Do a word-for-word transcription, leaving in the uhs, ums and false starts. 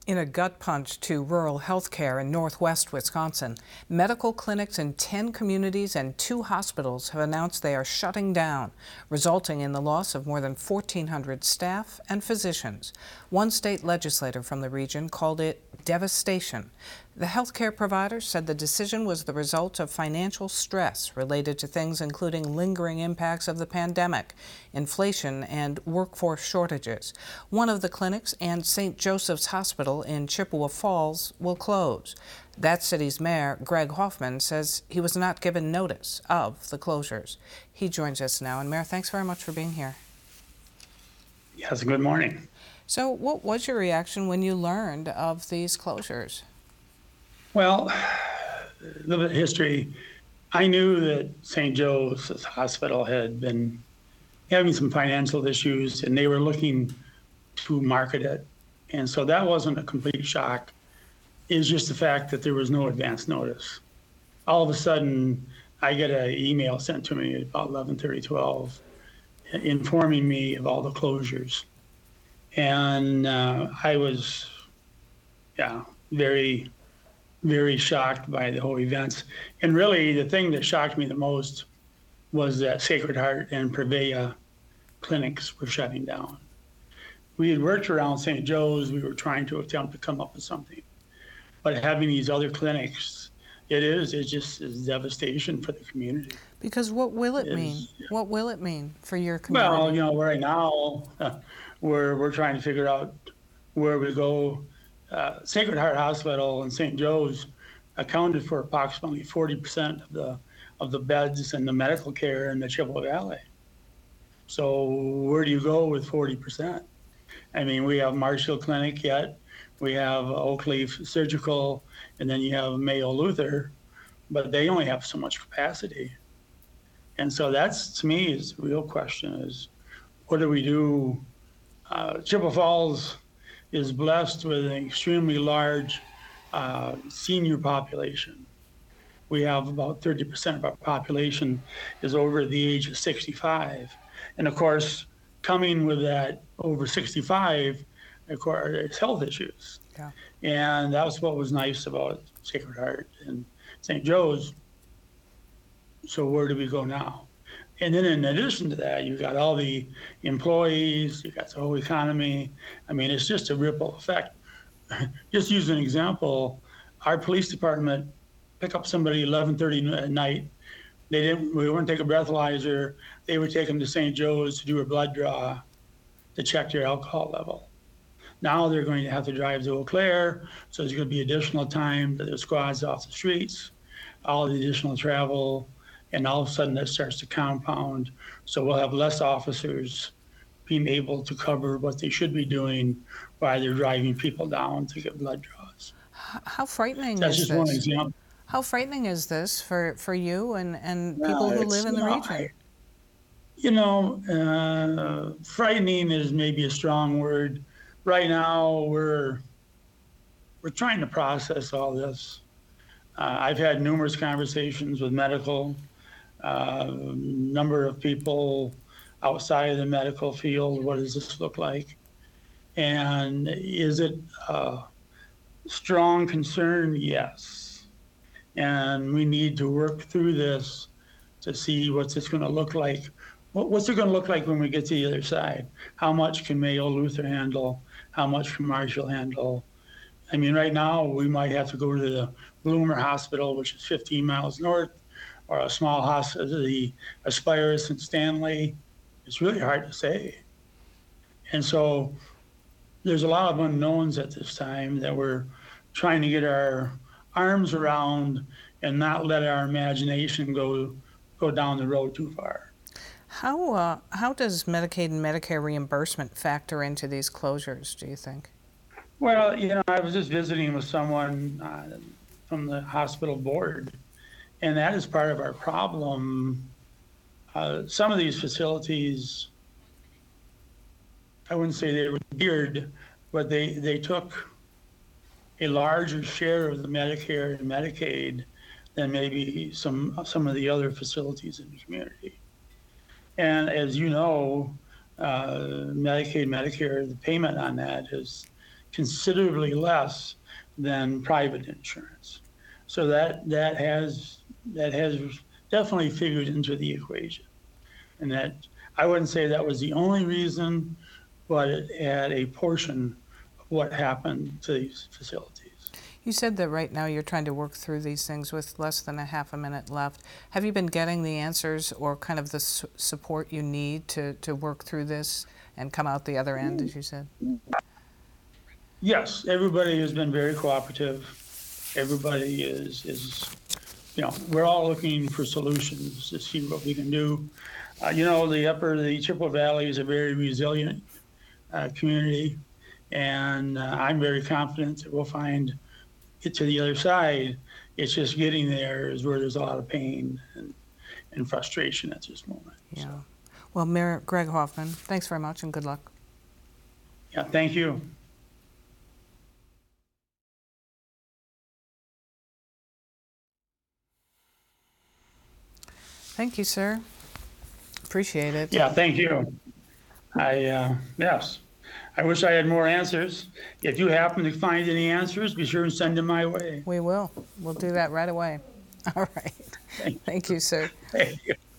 In a gut punch to rural health care in northwest Wisconsin, medical clinics in ten communities and two hospitals have announced they are shutting down, resulting in the loss of more than fourteen hundred staff and physicians. One state legislator from the region called it devastation. The healthcare providers said the decision was the result of financial stress related to things including lingering impacts of the pandemic, inflation, and workforce shortages. One of the clinics and Saint Joseph's Hospital in Chippewa Falls will close. That city's mayor, Greg Hoffman, says he was not given notice of the closures. He joins us now. And Mayor, thanks very much for being here. Yes, good morning. So what was your reaction when you learned of these closures? Well, a little bit of history. I knew that Saint Joe's Hospital had been having some financial issues and they were looking to market it. And so that wasn't a complete shock. It was just the fact that there was no advance notice. All of a sudden, I get an email sent to me at about eleven thirty, twelve, informing me of all the closures. And uh, I was, yeah, very, very shocked by the whole events. And really, the thing that shocked me the most was that Sacred Heart and Prevea clinics were shutting down. We had worked around Saint Joe's. We were trying to attempt to come up with something. But having these other clinics, it is, it just is devastation for the community. Because what will it, it mean? Is, yeah. What will it mean for your community? Well, you know, right now, uh, we're, we're trying to figure out where we go. Uh, Sacred Heart Hospital and Saint Joe's accounted for approximately forty percent of the of the beds and the medical care in the Chippewa Valley. So where do you go with forty percent? I mean, we have Marshall Clinic yet, we have Oak Leaf Surgical, and then you have Mayo Luther, but they only have so much capacity. And so that's, to me, is the real question is, what do we do? Uh, Chippewa Falls is blessed with an extremely large uh, senior population. We have about thirty percent of our population is over the age of sixty-five. And of course, coming with that over sixty-five, of course, is health issues. Yeah. And that's what was nice about Sacred Heart and Saint Joe's. So where do we go now? And then in addition to that, you've got all the employees, you've got the whole economy. I mean, it's just a ripple effect. Just use an example, our police department pick up somebody eleven thirty at night. They didn't, we wouldn't take a breathalyzer. They would take them to Saint Joe's to do a blood draw to check their alcohol level. Now they're going to have to drive to Eau Claire, so there's going to be additional time that the squads off the streets, all the additional travel, and all of a sudden that starts to compound. So we'll have less officers being able to cover what they should be doing while they're driving people down to get blood draws. How frightening That's is just this? one example. How frightening is this for, for you and, and Well, people who it's, live in the you know, region? I- You know, uh, frightening is maybe a strong word. Right now, we're we're trying to process all this. Uh, I've had numerous conversations with medical, uh, number of people outside of the medical field. What does this look like? And is it a strong concern? Yes. And we need to work through this to see what's this going to look like. What's it going to look like when we get to the other side? How much can Mayo Luther handle? How much can Marshall handle? I mean, right now, we might have to go to the Bloomer Hospital, which is fifteen miles north, or a small hospital, the Aspirus in Stanley. It's really hard to say. And so there's a lot of unknowns at this time that we're trying to get our arms around and not let our imagination go go down the road too far. How, uh, how does Medicaid and Medicare reimbursement factor into these closures, do you think? Well, you know, I was just visiting with someone uh, from the hospital board, and that is part of our problem. Uh, some of these facilities, I wouldn't say they were geared, but they, they took a larger share of the Medicare and Medicaid than maybe some some of the other facilities in the community. And as you know, uh, Medicaid, Medicare, the payment on that is considerably less than private insurance. So that that has that has definitely figured into the equation. And that, I wouldn't say that was the only reason, but it had a portion of what happened to these facilities. You said that right now you're trying to work through these things with less than a half a minute left. Have you been getting the answers or kind of the su support you need to, to work through this and come out the other end, as you said? Yes, everybody has been very cooperative. Everybody is, is, you know, we're all looking for solutions to see what we can do. Uh, you know, the upper, the Chippewa Valley is a very resilient uh, community, and uh, I'm very confident that we'll find it to the other side. It's just getting there is where there's a lot of pain and, and frustration at this moment. Yeah. So. Well, Mayor Greg Hoffman, thanks very much and good luck. Yeah, thank you. Thank you, sir. Appreciate it. Yeah, thank you. I, uh, yes, I wish I had more answers. If you happen to find any answers, be sure and send them my way. We will. We'll do that right away. All right. Thank you, Thank you, sir. Thank you.